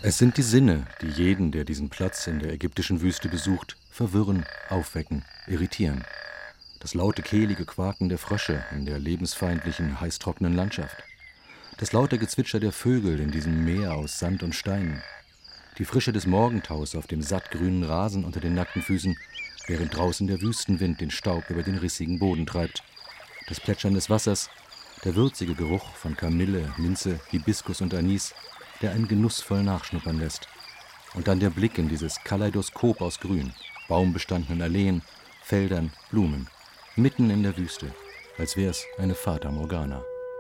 Es sind die Sinne, die jeden, der diesen Platz in der ägyptischen Wüste besucht, verwirren, aufwecken, irritieren. Das laute, kehlige Quaken der Frösche in der lebensfeindlichen, heißtrockenen Landschaft. Das laute Gezwitscher der Vögel in diesem Meer aus Sand und Steinen. Die Frische des Morgentaus auf dem sattgrünen Rasen unter den nackten Füßen, während draußen der Wüstenwind den Staub über den rissigen Boden treibt. Das Plätschern des Wassers, der würzige Geruch von Kamille, Minze, Hibiskus und Anis, der einen genussvoll nachschnuppern lässt. Und dann der Blick in dieses Kaleidoskop aus Grün, baumbestandenen Alleen, Feldern, Blumen, mitten in der Wüste, als wär's eine Fata Morgana.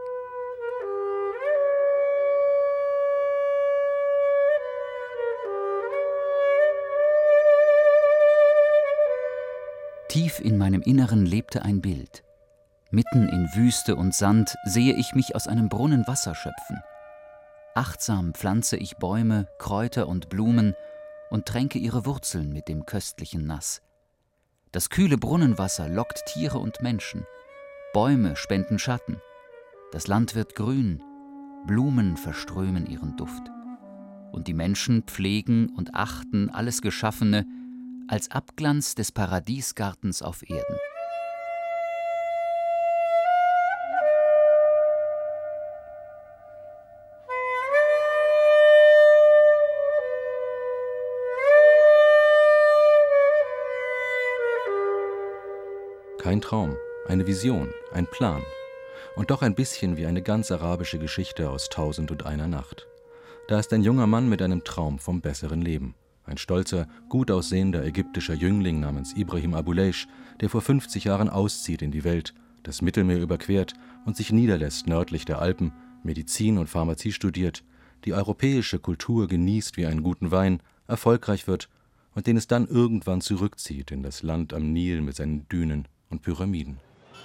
Tief in meinem Inneren lebte ein Bild. Mitten in Wüste und Sand sehe ich mich aus einem Brunnen Wasser schöpfen. Achtsam pflanze ich Bäume, Kräuter und Blumen und tränke ihre Wurzeln mit dem köstlichen Nass. Das kühle Brunnenwasser lockt Tiere und Menschen. Bäume spenden Schatten. Das Land wird grün. Blumen verströmen ihren Duft. Und die Menschen pflegen und achten alles Geschaffene als Abglanz des Paradiesgartens auf Erden. Kein Traum, eine Vision, ein Plan. Und doch ein bisschen wie eine ganz arabische Geschichte aus 1001 Nacht. Da ist ein junger Mann mit einem Traum vom besseren Leben. Ein stolzer, gut aussehender ägyptischer Jüngling namens Ibrahim Abuleish, der vor 50 Jahren auszieht in die Welt, das Mittelmeer überquert und sich niederlässt nördlich der Alpen, Medizin und Pharmazie studiert, die europäische Kultur genießt wie einen guten Wein, erfolgreich wird und den es dann irgendwann zurückzieht in das Land am Nil mit seinen Dünen und Pyramiden.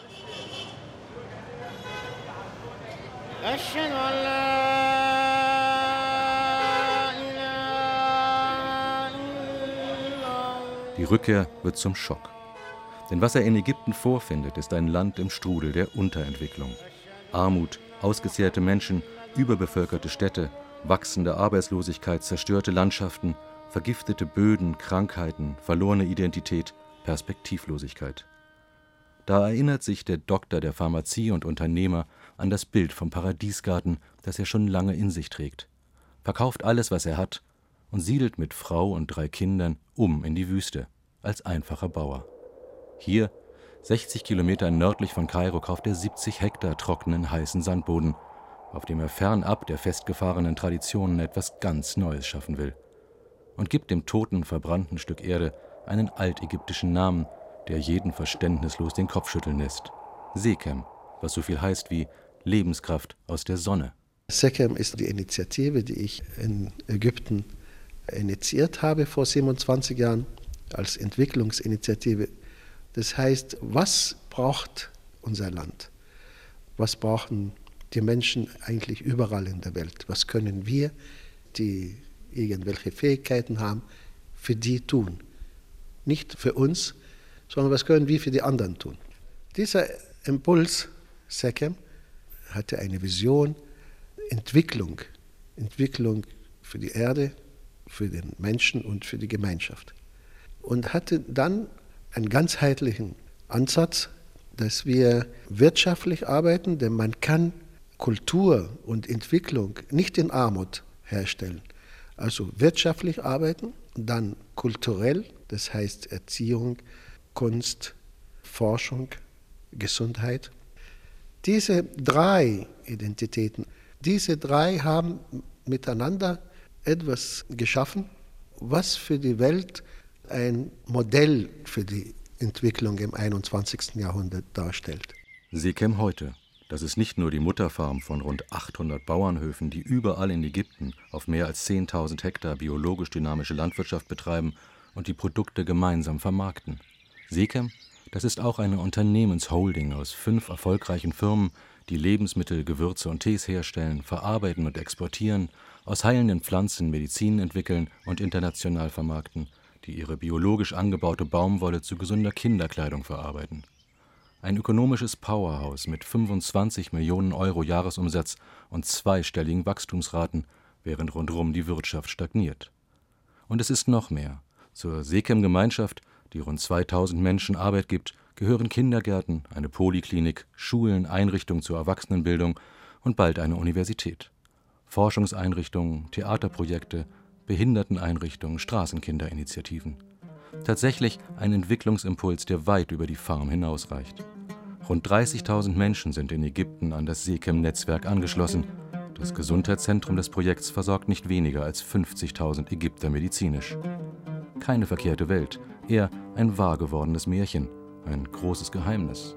Die Rückkehr wird zum Schock. Denn was er in Ägypten vorfindet, ist ein Land im Strudel der Unterentwicklung. Armut, ausgezehrte Menschen, überbevölkerte Städte, wachsende Arbeitslosigkeit, zerstörte Landschaften, vergiftete Böden, Krankheiten, verlorene Identität, Perspektivlosigkeit. Da erinnert sich der Doktor der Pharmazie und Unternehmer an das Bild vom Paradiesgarten, das er schon lange in sich trägt, verkauft alles, was er hat, und siedelt mit Frau und 3 Kindern in die Wüste, als einfacher Bauer. Hier, 60 Kilometer nördlich von Kairo, kauft er 70 Hektar trockenen, heißen Sandboden, auf dem er fernab der festgefahrenen Traditionen etwas ganz Neues schaffen will. Und gibt dem toten, verbrannten Stück Erde einen altägyptischen Namen, der jeden verständnislos den Kopf schütteln lässt. Sekem, was so viel heißt wie Lebenskraft aus der Sonne. Sekem ist die Initiative, die ich in Ägypten initiiert habe vor 27 Jahren als Entwicklungsinitiative. Das heißt, was braucht unser Land? Was brauchen die Menschen eigentlich überall in der Welt? Was können wir, die irgendwelche Fähigkeiten haben, für die tun? Nicht für uns, sondern was können wir für die anderen tun? Dieser Impuls, Sekem, hatte eine Vision, Entwicklung für die Erde, für den Menschen und für die Gemeinschaft. Und hatte dann einen ganzheitlichen Ansatz, dass wir wirtschaftlich arbeiten, denn man kann Kultur und Entwicklung nicht in Armut herstellen. Also wirtschaftlich arbeiten, dann kulturell, das heißt Erziehung, Kunst, Forschung, Gesundheit. Diese 3 Identitäten, diese 3 haben miteinander etwas geschaffen, was für die Welt ein Modell für die Entwicklung im 21. Jahrhundert darstellt. Sekem heute, das ist nicht nur die Mutterfarm von rund 800 Bauernhöfen, die überall in Ägypten auf mehr als 10.000 Hektar biologisch dynamische Landwirtschaft betreiben und die Produkte gemeinsam vermarkten. Sekem, das ist auch eine Unternehmensholding aus 5 erfolgreichen Firmen, die Lebensmittel, Gewürze und Tees herstellen, verarbeiten und exportieren, aus heilenden Pflanzen Medizin entwickeln und international vermarkten, die ihre biologisch angebaute Baumwolle zu gesunder Kinderkleidung verarbeiten. Ein ökonomisches Powerhouse mit 25 Millionen Euro Jahresumsatz und 2-stelligen Wachstumsraten, während rundherum die Wirtschaft stagniert. Und es ist noch mehr. Zur Sekem-Gemeinschaft, die rund 2000 Menschen Arbeit gibt, gehören Kindergärten, eine Poliklinik, Schulen, Einrichtungen zur Erwachsenenbildung und bald eine Universität. Forschungseinrichtungen, Theaterprojekte, Behinderteneinrichtungen, Straßenkinderinitiativen. Tatsächlich ein Entwicklungsimpuls, der weit über die Farm hinausreicht. Rund 30.000 Menschen sind in Ägypten an das Sekem-Netzwerk angeschlossen. Das Gesundheitszentrum des Projekts versorgt nicht weniger als 50.000 Ägypter medizinisch. Keine verkehrte Welt, eher ein wahr gewordenes Märchen, ein großes Geheimnis.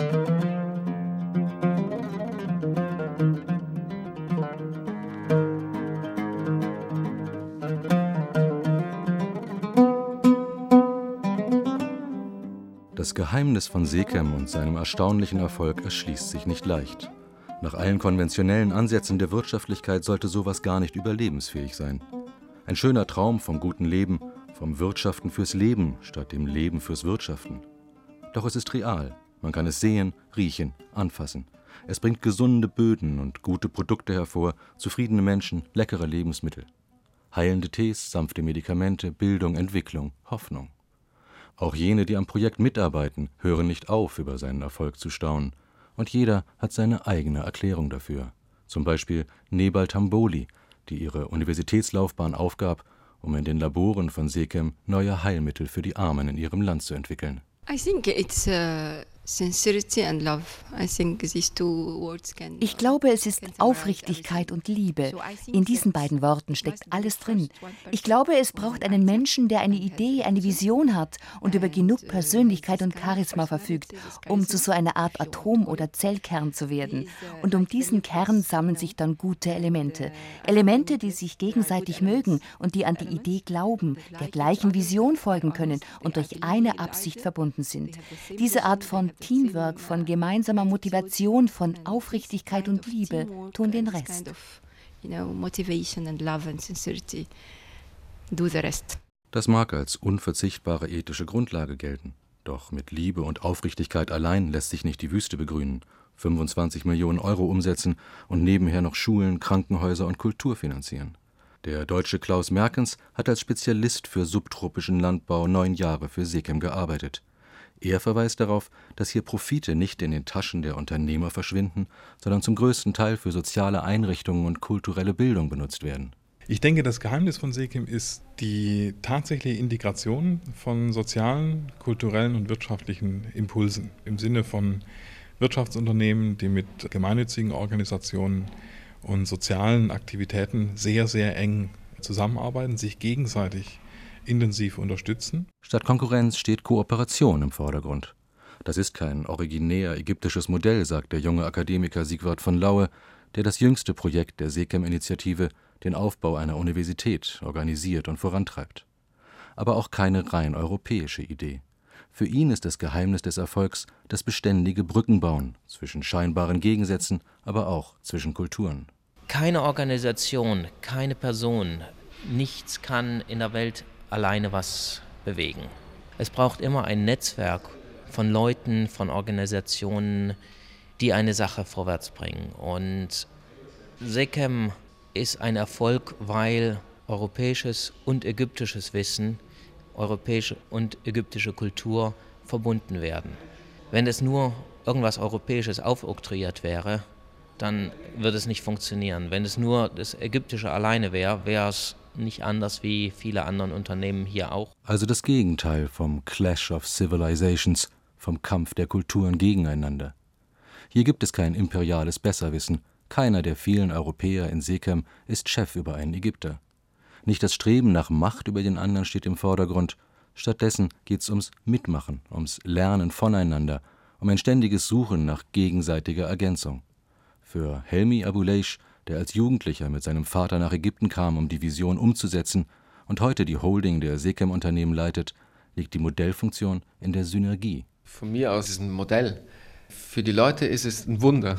Das Geheimnis von Sekem und seinem erstaunlichen Erfolg erschließt sich nicht leicht. Nach allen konventionellen Ansätzen der Wirtschaftlichkeit sollte sowas gar nicht überlebensfähig sein. Ein schöner Traum vom guten Leben, vom Wirtschaften fürs Leben statt dem Leben fürs Wirtschaften. Doch es ist real. Man kann es sehen, riechen, anfassen. Es bringt gesunde Böden und gute Produkte hervor, zufriedene Menschen, leckere Lebensmittel. Heilende Tees, sanfte Medikamente, Bildung, Entwicklung, Hoffnung. Auch jene, die am Projekt mitarbeiten, hören nicht auf, über seinen Erfolg zu staunen. Und jeder hat seine eigene Erklärung dafür. Zum Beispiel Nebal Tamboli, die ihre Universitätslaufbahn aufgab, um in den Laboren von Sekem neue Heilmittel für die Armen in ihrem Land zu entwickeln. I think it's sincerity and love. I think these two words can. Ich glaube, es ist Aufrichtigkeit und Liebe. In diesen beiden Worten steckt alles drin. Ich glaube, es braucht einen Menschen, der eine Idee, eine Vision hat und über genug Persönlichkeit und Charisma verfügt, um zu so einer Art Atom- oder Zellkern zu werden. Und um diesen Kern sammeln sich dann gute Elemente. Elemente, die sich gegenseitig mögen und die an die Idee glauben, der gleichen Vision folgen können und durch eine Absicht verbunden sind. Diese Art von Teamwork, von gemeinsamer Motivation, von Aufrichtigkeit und Liebe tun den Rest. Das mag als unverzichtbare ethische Grundlage gelten. Doch mit Liebe und Aufrichtigkeit allein lässt sich nicht die Wüste begrünen, 25 Millionen Euro umsetzen und nebenher noch Schulen, Krankenhäuser und Kultur finanzieren. Der Deutsche Klaus Merkens hat als Spezialist für subtropischen Landbau 9 Jahre für Sekem gearbeitet. Er verweist darauf, dass hier Profite nicht in den Taschen der Unternehmer verschwinden, sondern zum größten Teil für soziale Einrichtungen und kulturelle Bildung benutzt werden. Ich denke, das Geheimnis von Sekem ist die tatsächliche Integration von sozialen, kulturellen und wirtschaftlichen Impulsen im Sinne von Wirtschaftsunternehmen, die mit gemeinnützigen Organisationen und sozialen Aktivitäten sehr, sehr eng zusammenarbeiten, sich gegenseitig intensiv unterstützen. Statt Konkurrenz steht Kooperation im Vordergrund. Das ist kein originär ägyptisches Modell, sagt der junge Akademiker Sigvard von Laue, der das jüngste Projekt der Sekem-Initiative, den Aufbau einer Universität, organisiert und vorantreibt. Aber auch keine rein europäische Idee. Für ihn ist das Geheimnis des Erfolgs das beständige Brückenbauen zwischen scheinbaren Gegensätzen, aber auch zwischen Kulturen. Keine Organisation, keine Person, nichts kann in der Welt alleine was bewegen. Es braucht immer ein Netzwerk von Leuten, von Organisationen, die eine Sache vorwärts bringen. Und Sekem ist ein Erfolg, weil europäisches und ägyptisches Wissen, europäische und ägyptische Kultur verbunden werden. Wenn es nur irgendwas Europäisches aufoktroyiert wäre, dann würde es nicht funktionieren. Wenn es nur das Ägyptische alleine wäre, wäre es nicht anders wie viele andere Unternehmen hier auch. Also das Gegenteil vom Clash of Civilizations, vom Kampf der Kulturen gegeneinander. Hier gibt es kein imperiales Besserwissen. Keiner der vielen Europäer in Sekem ist Chef über einen Ägypter. Nicht das Streben nach Macht über den anderen steht im Vordergrund. Stattdessen geht es ums Mitmachen, ums Lernen voneinander, um ein ständiges Suchen nach gegenseitiger Ergänzung. Für Helmi Abuleish, der als Jugendlicher mit seinem Vater nach Ägypten kam, um die Vision umzusetzen und heute die Holding der Sekem-Unternehmen leitet, liegt die Modellfunktion in der Synergie. Von mir aus ist es ein Modell. Für die Leute ist es ein Wunder.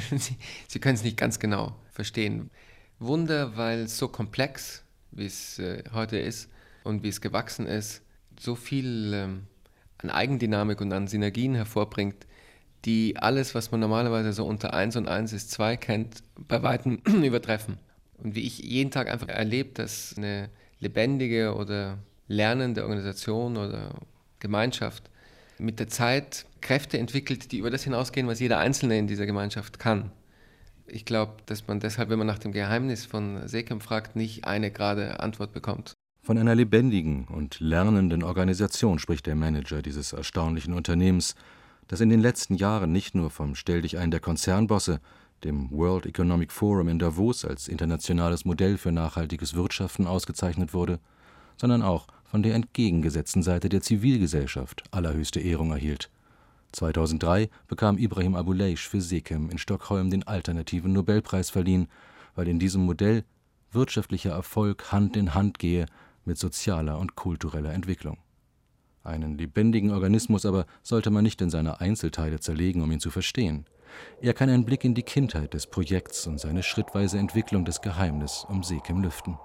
Sie können es nicht ganz genau verstehen. Wunder, weil es so komplex, wie es heute ist und wie es gewachsen ist, so viel an Eigendynamik und an Synergien hervorbringt, die alles, was man normalerweise so unter 1 und 1 ist 2 kennt, bei Weitem übertreffen. Und wie ich jeden Tag einfach erlebe, dass eine lebendige oder lernende Organisation oder Gemeinschaft mit der Zeit Kräfte entwickelt, die über das hinausgehen, was jeder Einzelne in dieser Gemeinschaft kann. Ich glaube, dass man deshalb, wenn man nach dem Geheimnis von Sechem fragt, nicht eine gerade Antwort bekommt. Von einer lebendigen und lernenden Organisation spricht der Manager dieses erstaunlichen Unternehmens, das in den letzten Jahren nicht nur vom Stelldichein der Konzernbosse, dem World Economic Forum in Davos als internationales Modell für nachhaltiges Wirtschaften ausgezeichnet wurde, sondern auch von der entgegengesetzten Seite der Zivilgesellschaft allerhöchste Ehrung erhielt. 2003 bekam Ibrahim Abuleish für Sechem in Stockholm den alternativen Nobelpreis verliehen, weil in diesem Modell wirtschaftlicher Erfolg Hand in Hand gehe mit sozialer und kultureller Entwicklung. Einen lebendigen Organismus aber sollte man nicht in seine Einzelteile zerlegen, um ihn zu verstehen. Er kann einen Blick in die Kindheit des Projekts und seine schrittweise Entwicklung des Geheimnisses um Sechem lüften.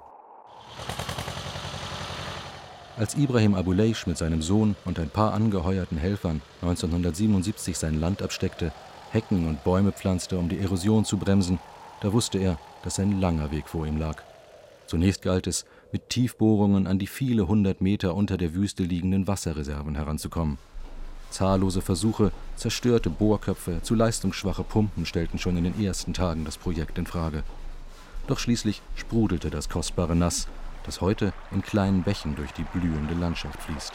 Als Ibrahim Abuleish mit seinem Sohn und ein paar angeheuerten Helfern 1977 sein Land absteckte, Hecken und Bäume pflanzte, um die Erosion zu bremsen, da wusste er, dass ein langer Weg vor ihm lag. Zunächst galt es, mit Tiefbohrungen an die viele 100 Meter unter der Wüste liegenden Wasserreserven heranzukommen. Zahllose Versuche, zerstörte Bohrköpfe, zu leistungsschwache Pumpen stellten schon in den ersten Tagen das Projekt in Frage. Doch schließlich sprudelte das kostbare Nass, das heute in kleinen Bächen durch die blühende Landschaft fließt.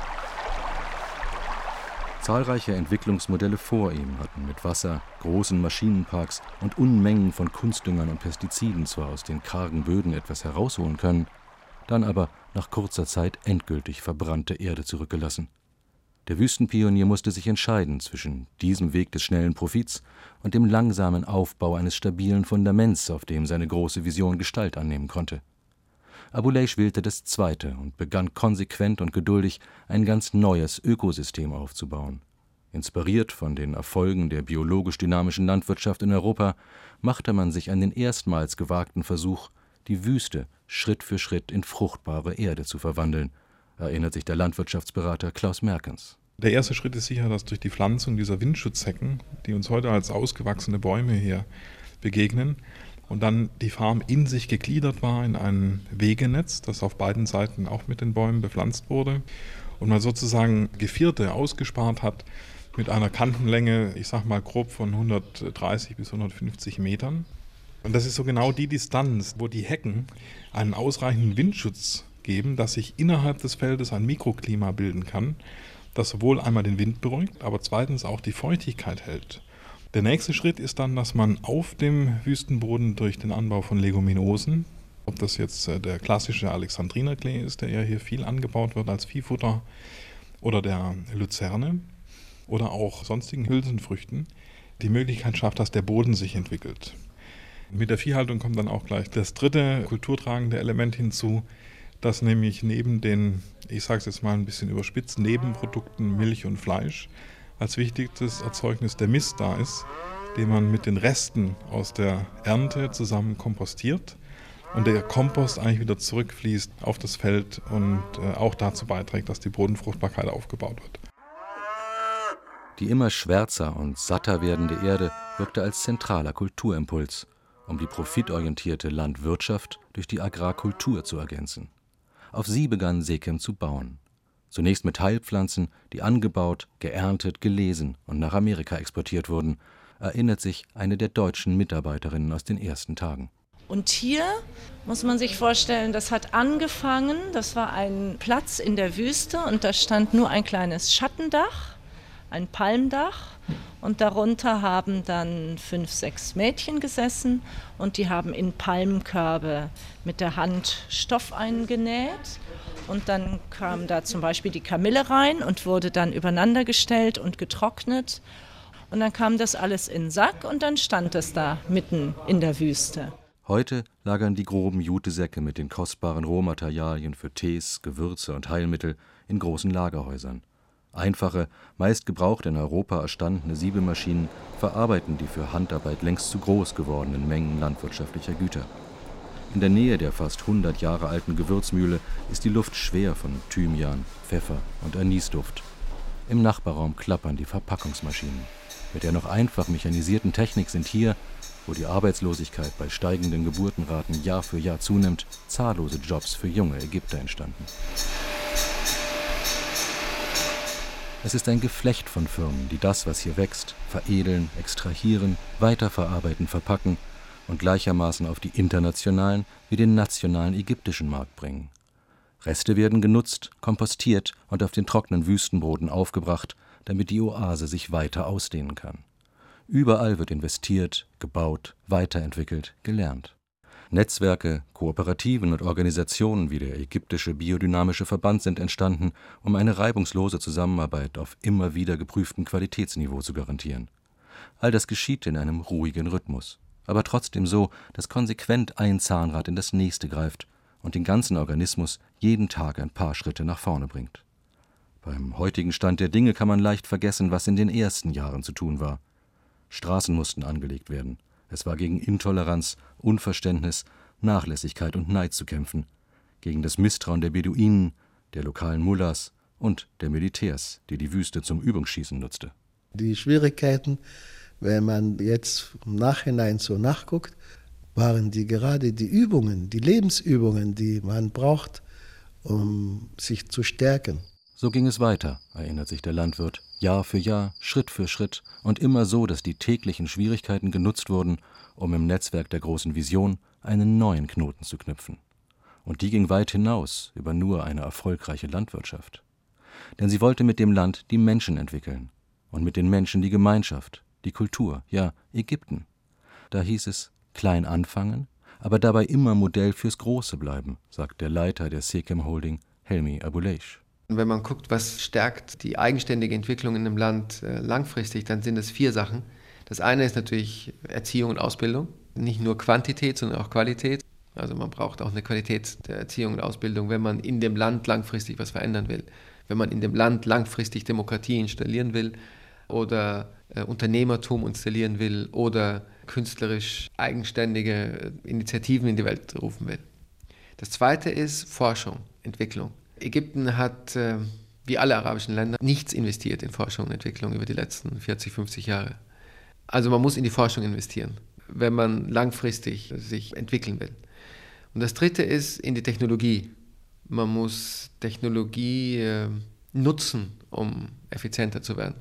Zahlreiche Entwicklungsmodelle vor ihm hatten mit Wasser, großen Maschinenparks und Unmengen von Kunstdüngern und Pestiziden zwar aus den kargen Böden etwas herausholen können, dann aber nach kurzer Zeit endgültig verbrannte Erde zurückgelassen. Der Wüstenpionier musste sich entscheiden zwischen diesem Weg des schnellen Profits und dem langsamen Aufbau eines stabilen Fundaments, auf dem seine große Vision Gestalt annehmen konnte. Abuleish wählte das Zweite und begann konsequent und geduldig ein ganz neues Ökosystem aufzubauen. Inspiriert von den Erfolgen der biologisch dynamischen Landwirtschaft in Europa, machte man sich an den erstmals gewagten Versuch, die Wüste Schritt für Schritt in fruchtbare Erde zu verwandeln, erinnert sich der Landwirtschaftsberater Klaus Merkens. Der erste Schritt ist sicher, dass durch die Pflanzung dieser Windschutzhecken, die uns heute als ausgewachsene Bäume hier begegnen, und dann die Farm in sich gegliedert war in ein Wegenetz, das auf beiden Seiten auch mit den Bäumen bepflanzt wurde und man sozusagen Gevierte ausgespart hat mit einer Kantenlänge, ich sag mal grob von 130 bis 150 Metern. Und das ist so genau die Distanz, wo die Hecken einen ausreichenden Windschutz geben, dass sich innerhalb des Feldes ein Mikroklima bilden kann, das sowohl einmal den Wind beruhigt, aber zweitens auch die Feuchtigkeit hält. Der nächste Schritt ist dann, dass man auf dem Wüstenboden durch den Anbau von Leguminosen, ob das jetzt der klassische Alexandrinerklee ist, der ja hier viel angebaut wird als Viehfutter, oder der Luzerne oder auch sonstigen Hülsenfrüchten, die Möglichkeit schafft, dass der Boden sich entwickelt. Mit der Viehhaltung kommt dann auch gleich das dritte kulturtragende Element hinzu, dass nämlich neben den, ich sage es jetzt mal ein bisschen überspitzt, Nebenprodukten Milch und Fleisch als wichtigstes Erzeugnis der Mist da ist, den man mit den Resten aus der Ernte zusammen kompostiert und der Kompost eigentlich wieder zurückfließt auf das Feld und auch dazu beiträgt, dass die Bodenfruchtbarkeit aufgebaut wird. Die immer schwärzer und satter werdende Erde wirkte als zentraler Kulturimpuls, um die profitorientierte Landwirtschaft durch die Agrarkultur zu ergänzen. Auf sie begann Sechem zu bauen. Zunächst mit Heilpflanzen, die angebaut, geerntet, gelesen und nach Amerika exportiert wurden, erinnert sich eine der deutschen Mitarbeiterinnen aus den ersten Tagen. Und hier muss man sich vorstellen, das hat angefangen, das war ein Platz in der Wüste und da stand nur ein kleines Schattendach, ein Palmdach und darunter haben dann 5, 6 Mädchen gesessen und die haben in Palmkörbe mit der Hand Stoff eingenäht. Und dann kam da zum Beispiel die Kamille rein und wurde dann übereinander gestellt und getrocknet. Und dann kam das alles in den Sack und dann stand es da mitten in der Wüste. Heute lagern die groben Jutesäcke mit den kostbaren Rohmaterialien für Tees, Gewürze und Heilmittel in großen Lagerhäusern. Einfache, meist gebraucht in Europa erstandene Siebemaschinen verarbeiten die für Handarbeit längst zu groß gewordenen Mengen landwirtschaftlicher Güter. In der Nähe der fast 100 Jahre alten Gewürzmühle ist die Luft schwer von Thymian, Pfeffer und Anisduft. Im Nachbarraum klappern die Verpackungsmaschinen. Mit der noch einfach mechanisierten Technik sind hier wo die Arbeitslosigkeit bei steigenden Geburtenraten Jahr für Jahr zunimmt, zahllose Jobs für junge Ägypter entstanden. Es ist ein Geflecht von Firmen, die das, was hier wächst, veredeln, extrahieren, weiterverarbeiten, verpacken und gleichermaßen auf die internationalen wie den nationalen ägyptischen Markt bringen. Reste werden genutzt, kompostiert und auf den trockenen Wüstenboden aufgebracht, damit die Oase sich weiter ausdehnen kann. Überall wird investiert, gebaut, weiterentwickelt, gelernt. Netzwerke, Kooperativen und Organisationen wie der Ägyptische Biodynamische Verband sind entstanden, um eine reibungslose Zusammenarbeit auf immer wieder geprüftem Qualitätsniveau zu garantieren. All das geschieht in einem ruhigen Rhythmus, aber trotzdem so, dass konsequent ein Zahnrad in das nächste greift und den ganzen Organismus jeden Tag ein paar Schritte nach vorne bringt. Beim heutigen Stand der Dinge kann man leicht vergessen, was in den ersten Jahren zu tun war. Straßen mussten angelegt werden. Es war gegen Intoleranz, Unverständnis, Nachlässigkeit und Neid zu kämpfen, gegen das Misstrauen der Beduinen, der lokalen Mullahs und der Militärs, die die Wüste zum Übungsschießen nutzte. Die Schwierigkeiten, wenn man jetzt im Nachhinein so nachguckt, waren gerade die Übungen, die Lebensübungen, die man braucht, um sich zu stärken. So ging es weiter, erinnert sich der Landwirt, Jahr für Jahr, Schritt für Schritt und immer so, dass die täglichen Schwierigkeiten genutzt wurden, um im Netzwerk der großen Vision einen neuen Knoten zu knüpfen. Und die ging weit hinaus über nur eine erfolgreiche Landwirtschaft. Denn sie wollte mit dem Land die Menschen entwickeln und mit den Menschen die Gemeinschaft, die Kultur, ja Ägypten. Da hieß es, klein anfangen, aber dabei immer Modell fürs Große bleiben, sagt der Leiter der Sekem Holding, Helmi Abuleish. Wenn man guckt, was stärkt die eigenständige Entwicklung in einem Land langfristig, dann sind es 4 Sachen. Das eine ist natürlich Erziehung und Ausbildung. Nicht nur Quantität, sondern auch Qualität. Also man braucht auch eine Qualität der Erziehung und Ausbildung, wenn man in dem Land langfristig was verändern will. Wenn man in dem Land langfristig Demokratie installieren will oder Unternehmertum installieren will oder künstlerisch eigenständige Initiativen in die Welt rufen will. Das zweite ist Forschung, Entwicklung. Ägypten hat, wie alle arabischen Länder, nichts investiert in Forschung und Entwicklung über die letzten 40, 50 Jahre. Also man muss in die Forschung investieren, wenn man langfristig sich entwickeln will. Und das dritte ist in die Technologie. Man muss Technologie nutzen, um effizienter zu werden,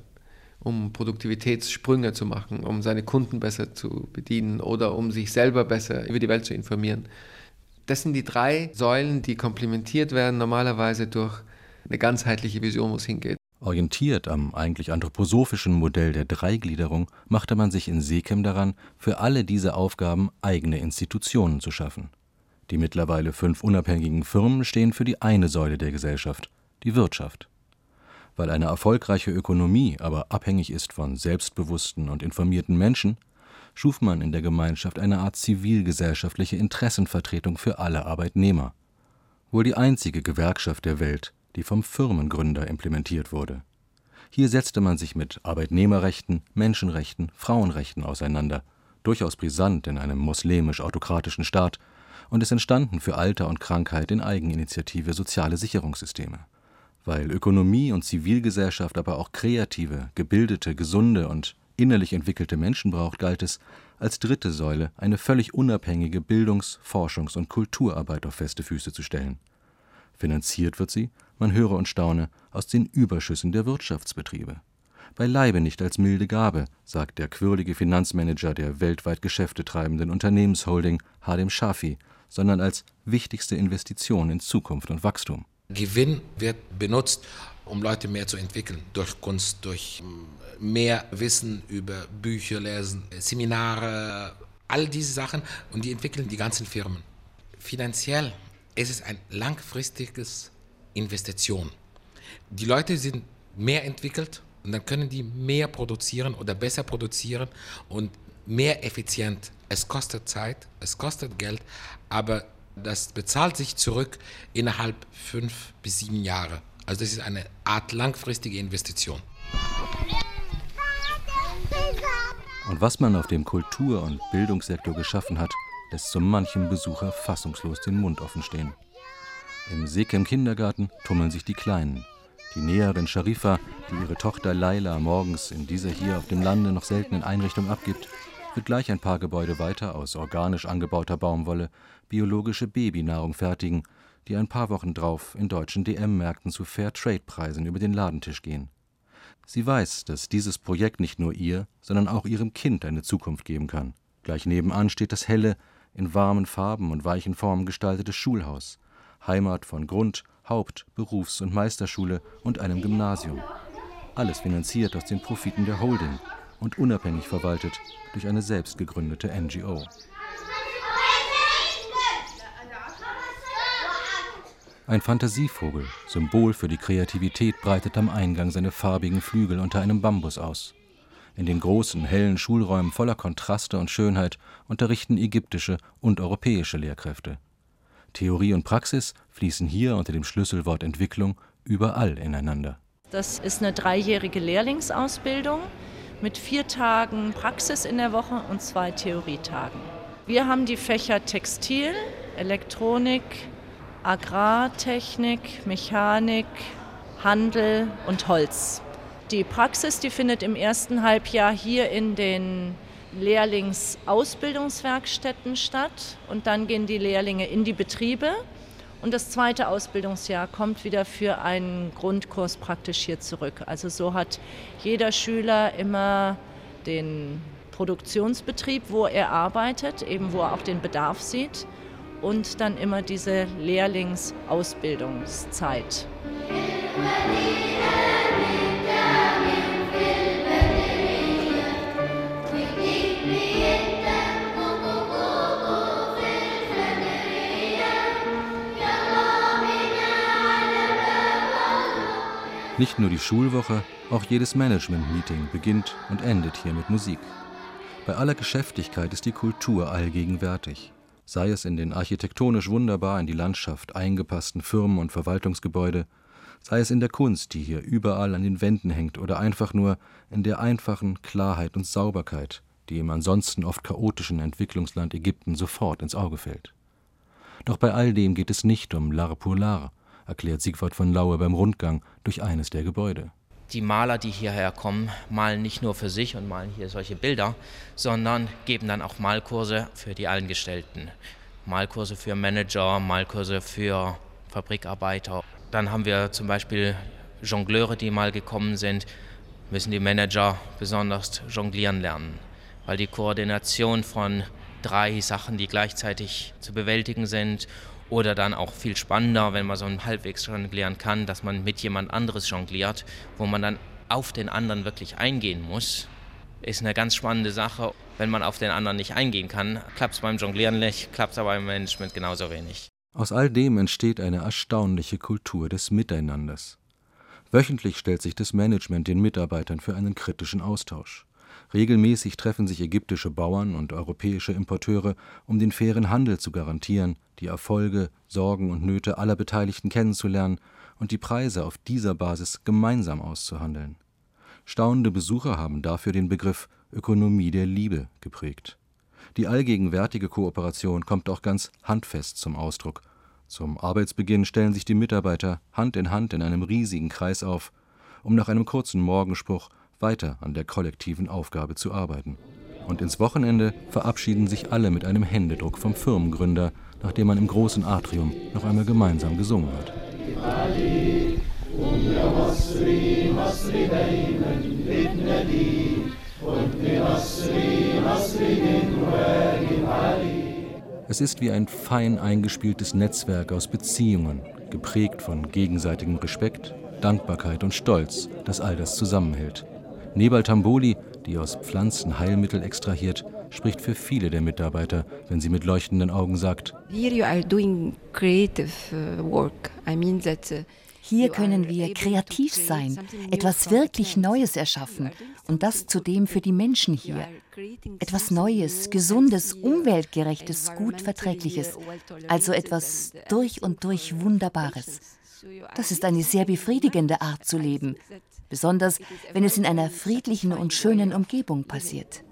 um Produktivitätssprünge zu machen, um seine Kunden besser zu bedienen oder um sich selber besser über die Welt zu informieren. Das sind die 3 Säulen, die komplementiert werden normalerweise durch eine ganzheitliche Vision, wo es hingeht. Orientiert am eigentlich anthroposophischen Modell der Dreigliederung machte man sich in Sekem daran, für alle diese Aufgaben eigene Institutionen zu schaffen. Die mittlerweile 5 unabhängigen Firmen stehen für die eine Säule der Gesellschaft, die Wirtschaft. Weil eine erfolgreiche Ökonomie aber abhängig ist von selbstbewussten und informierten Menschen, schuf man in der Gemeinschaft eine Art zivilgesellschaftliche Interessenvertretung für alle Arbeitnehmer. Wohl die einzige Gewerkschaft der Welt, die vom Firmengründer implementiert wurde. Hier setzte man sich mit Arbeitnehmerrechten, Menschenrechten, Frauenrechten auseinander, durchaus brisant in einem muslimisch-autokratischen Staat, und es entstanden für Alter und Krankheit in Eigeninitiative soziale Sicherungssysteme. Weil Ökonomie und Zivilgesellschaft aber auch kreative, gebildete, gesunde und innerlich entwickelte Menschen braucht, galt es, als dritte Säule eine völlig unabhängige Bildungs-, Forschungs- und Kulturarbeit auf feste Füße zu stellen. Finanziert wird sie, man höre und staune, aus den Überschüssen der Wirtschaftsbetriebe. Beileibe nicht als milde Gabe, sagt der quirlige Finanzmanager der weltweit Geschäfte treibenden Unternehmensholding Hadem Shafi, sondern als wichtigste Investition in Zukunft und Wachstum. Gewinn wird benutzt, um Leute mehr zu entwickeln, durch Kunst, durch mehr Wissen über Bücher lesen, Seminare, all diese Sachen, und die entwickeln die ganzen Firmen. Finanziell ist es ein langfristiges Investition. Die Leute sind mehr entwickelt und dann können die mehr produzieren oder besser produzieren und mehr effizient. Es kostet Zeit, es kostet Geld, aber das bezahlt sich zurück innerhalb 5 bis 7 Jahre. Also das ist eine Art langfristige Investition. Und was man auf dem Kultur- und Bildungssektor geschaffen hat, lässt so manchem Besucher fassungslos den Mund offen stehen. Im Sekem-Kindergarten tummeln sich die Kleinen. Die Näherin Sharifa, die ihre Tochter Laila morgens in dieser hier auf dem Lande noch seltenen Einrichtung abgibt, wird gleich ein paar Gebäude weiter aus organisch angebauter Baumwolle biologische Babynahrung fertigen, die ein paar Wochen drauf in deutschen DM-Märkten zu Fair-Trade-Preisen über den Ladentisch gehen. Sie weiß, dass dieses Projekt nicht nur ihr, sondern auch ihrem Kind eine Zukunft geben kann. Gleich nebenan steht das helle, in warmen Farben und weichen Formen gestaltete Schulhaus, Heimat von Grund-, Haupt-, Berufs- und Meisterschule und einem Gymnasium. Alles finanziert aus den Profiten der Holding und unabhängig verwaltet durch eine selbst gegründete NGO. Ein Fantasievogel, Symbol für die Kreativität, breitet am Eingang seine farbigen Flügel unter einem Bambus aus. In den großen, hellen Schulräumen voller Kontraste und Schönheit unterrichten ägyptische und europäische Lehrkräfte. Theorie und Praxis fließen hier unter dem Schlüsselwort Entwicklung überall ineinander. Das ist eine 3-jährige Lehrlingsausbildung mit 4 Tagen Praxis in der Woche und 2 Theorietagen. Wir haben die Fächer Textil, Elektronik, Agrartechnik, Mechanik, Handel und Holz. Die Praxis, die findet im ersten Halbjahr hier in den Lehrlingsausbildungswerkstätten statt und dann gehen die Lehrlinge in die Betriebe und das zweite Ausbildungsjahr kommt wieder für einen Grundkurs praktisch hier zurück. Also so hat jeder Schüler immer den Produktionsbetrieb, wo er arbeitet, eben wo er auch den Bedarf sieht und dann immer diese Lehrlingsausbildungszeit. Nicht nur die Schulwoche, auch jedes Management-Meeting beginnt und endet hier mit Musik. Bei aller Geschäftigkeit ist die Kultur allgegenwärtig. Sei es in den architektonisch wunderbar in die Landschaft eingepassten Firmen und Verwaltungsgebäude, sei es in der Kunst, die hier überall an den Wänden hängt, oder einfach nur in der einfachen Klarheit und Sauberkeit, die im ansonsten oft chaotischen Entwicklungsland Ägypten sofort ins Auge fällt. Doch bei all dem geht es nicht um l'art pour l'art, erklärt Sigvard von Laue beim Rundgang durch eines der Gebäude. Die Maler, die hierher kommen, malen nicht nur für sich und malen hier solche Bilder, sondern geben dann auch Malkurse für die Angestellten. Malkurse für Manager, Malkurse für Fabrikarbeiter. Dann haben wir zum Beispiel Jongleure, die mal gekommen sind, müssen die Manager besonders jonglieren lernen, weil die Koordination von 3 Sachen, die gleichzeitig zu bewältigen sind, oder dann auch viel spannender, wenn man so halbwegs jonglieren kann, dass man mit jemand anderes jongliert, wo man dann auf den anderen wirklich eingehen muss, ist eine ganz spannende Sache. Wenn man auf den anderen nicht eingehen kann, klappt es beim Jonglieren nicht, klappt es aber im Management genauso wenig. Aus all dem entsteht eine erstaunliche Kultur des Miteinanders. Wöchentlich stellt sich das Management den Mitarbeitern für einen kritischen Austausch. Regelmäßig treffen sich ägyptische Bauern und europäische Importeure, um den fairen Handel zu garantieren, die Erfolge, Sorgen und Nöte aller Beteiligten kennenzulernen und die Preise auf dieser Basis gemeinsam auszuhandeln. Staunende Besucher haben dafür den Begriff Ökonomie der Liebe geprägt. Die allgegenwärtige Kooperation kommt auch ganz handfest zum Ausdruck. Zum Arbeitsbeginn stellen sich die Mitarbeiter Hand in einem riesigen Kreis auf, um nach einem kurzen Morgenspruch weiter an der kollektiven Aufgabe zu arbeiten. Und ins Wochenende verabschieden sich alle mit einem Händedruck vom Firmengründer, nachdem man im großen Atrium noch einmal gemeinsam gesungen hat. Es ist wie ein fein eingespieltes Netzwerk aus Beziehungen, geprägt von gegenseitigem Respekt, Dankbarkeit und Stolz, das all das zusammenhält. Nebal Tamboli, die aus Pflanzen Heilmittel extrahiert, spricht für viele der Mitarbeiter, wenn sie mit leuchtenden Augen sagt: Hier können wir kreativ sein, etwas wirklich Neues erschaffen und das zudem für die Menschen hier. Etwas Neues, Gesundes, Umweltgerechtes, gut Verträgliches, also etwas durch und durch Wunderbares. Das ist eine sehr befriedigende Art zu leben, besonders wenn es in einer friedlichen und schönen Umgebung passiert.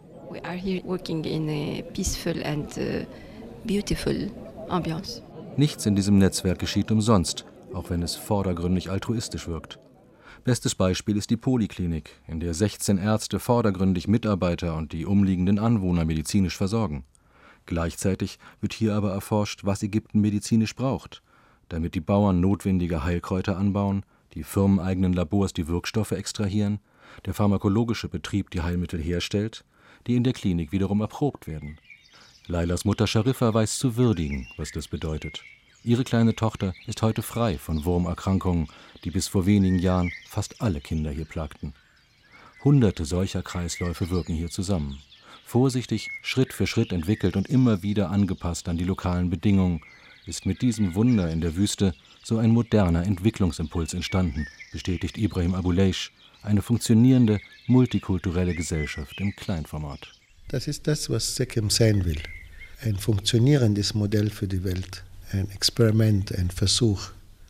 Nichts in diesem Netzwerk geschieht umsonst, auch wenn es vordergründig altruistisch wirkt. Bestes Beispiel ist die Poliklinik, in der 16 Ärzte vordergründig Mitarbeiter und die umliegenden Anwohner medizinisch versorgen. Gleichzeitig wird hier aber erforscht, was Ägypten medizinisch braucht, damit die Bauern notwendige Heilkräuter anbauen, die firmeneigenen Labors die Wirkstoffe extrahieren, der pharmakologische Betrieb die Heilmittel herstellt, die in der Klinik wiederum erprobt werden. Lailas Mutter Scharifa weiß zu würdigen, was das bedeutet. Ihre kleine Tochter ist heute frei von Wurmerkrankungen, die bis vor wenigen Jahren fast alle Kinder hier plagten. Hunderte solcher Kreisläufe wirken hier zusammen. Vorsichtig, Schritt für Schritt entwickelt und immer wieder angepasst an die lokalen Bedingungen, ist mit diesem Wunder in der Wüste so ein moderner Entwicklungsimpuls entstanden, bestätigt Ibrahim Abuleish, eine funktionierende, multikulturelle Gesellschaft im Kleinformat. Das ist das, was Sekem sein will. Ein funktionierendes Modell für die Welt, ein Experiment, ein Versuch.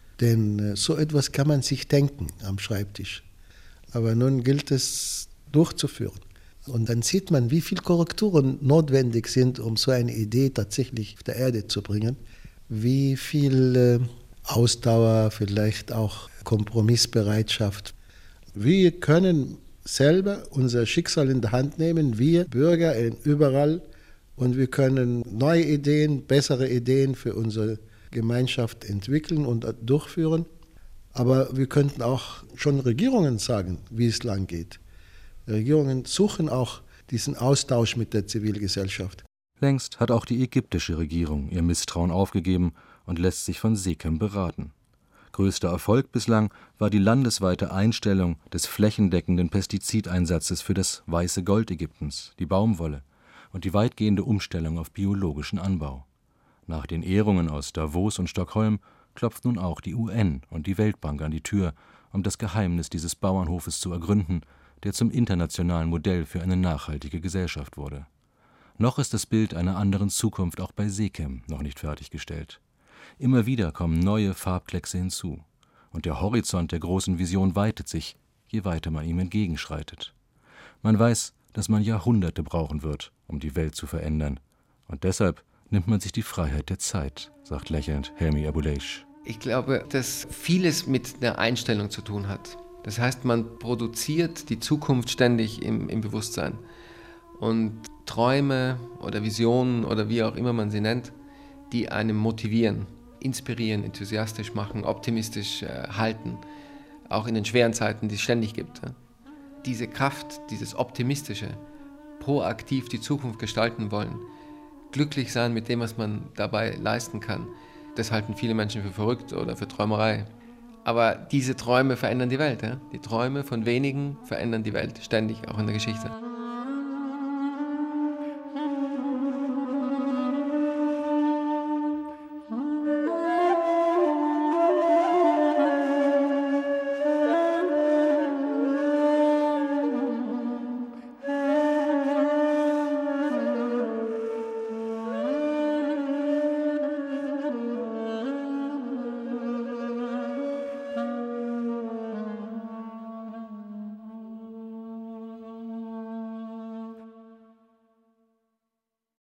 Denn so etwas kann man sich denken am Schreibtisch. Aber nun gilt es durchzuführen. Und dann sieht man, wie viele Korrekturen notwendig sind, um so eine Idee tatsächlich auf der Erde zu bringen. Wie viel Ausdauer, vielleicht auch Kompromissbereitschaft. Wir können selber unser Schicksal in der Hand nehmen, wir Bürger überall, und wir können neue Ideen, bessere Ideen für unsere Gemeinschaft entwickeln und durchführen. Aber wir könnten auch schon Regierungen sagen, wie es lang geht. Regierungen suchen auch diesen Austausch mit der Zivilgesellschaft. Längst hat auch die ägyptische Regierung ihr Misstrauen aufgegeben und lässt sich von Sekem beraten. Größter Erfolg bislang war die landesweite Einstellung des flächendeckenden Pestizideinsatzes für das weiße Gold Ägyptens, die Baumwolle, und die weitgehende Umstellung auf biologischen Anbau. Nach den Ehrungen aus Davos und Stockholm klopft nun auch die UN und die Weltbank an die Tür, um das Geheimnis dieses Bauernhofes zu ergründen, der zum internationalen Modell für eine nachhaltige Gesellschaft wurde. Noch ist das Bild einer anderen Zukunft auch bei Sekem noch nicht fertiggestellt. Immer wieder kommen neue Farbkleckse hinzu, und der Horizont der großen Vision weitet sich, je weiter man ihm entgegenschreitet. Man weiß, dass man Jahrhunderte brauchen wird, um die Welt zu verändern, und deshalb nimmt man sich die Freiheit der Zeit, sagt lächelnd Helmi Abuleish. Ich glaube, dass vieles mit der Einstellung zu tun hat. Das heißt, man produziert die Zukunft ständig im Bewusstsein. Und Träume oder Visionen oder wie auch immer man sie nennt, die einem motivieren, inspirieren, enthusiastisch machen, optimistisch halten, auch in den schweren Zeiten, die es ständig gibt. Diese Kraft, dieses Optimistische, proaktiv die Zukunft gestalten wollen, glücklich sein mit dem, was man dabei leisten kann, das halten viele Menschen für verrückt oder für Träumerei. Aber diese Träume verändern die Welt. Die Träume von wenigen verändern die Welt, ständig, auch in der Geschichte.